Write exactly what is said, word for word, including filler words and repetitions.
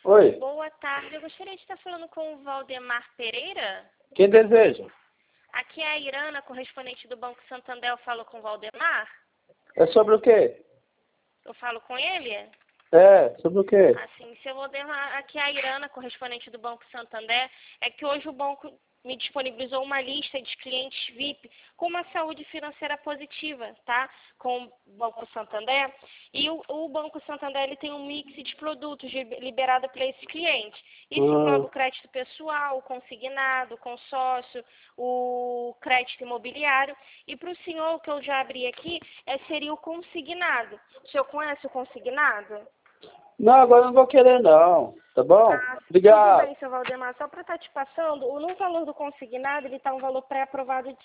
Oi. Boa tarde, eu gostaria de estar falando com o Valdemar Pereira. Quem deseja? Aqui é a Irana, correspondente do Banco Santander. Eu falo com o Valdemar? É sobre o quê? Eu falo com ele? É, sobre o quê? Assim, seu Valdemar, aqui é a Irana, correspondente do Banco Santander. É que hoje o banco me disponibilizou uma lista de clientes V I P com uma saúde financeira positiva, tá? Com o Banco Santander. E o, o Banco Santander, ele tem um mix de produtos de- liberado para esses clientes. Isso engloba o crédito pessoal, o consignado, o consórcio, o crédito imobiliário. E para o senhor, o que eu já abri aqui, é, seria o consignado. O senhor conhece o consignado? Não, agora eu não vou querer não, tá bom? Ah, tudo Obrigado. bem, seu Valdemar. Só para estar te passando, o- no valor do consignado, ele está um valor pré-aprovado de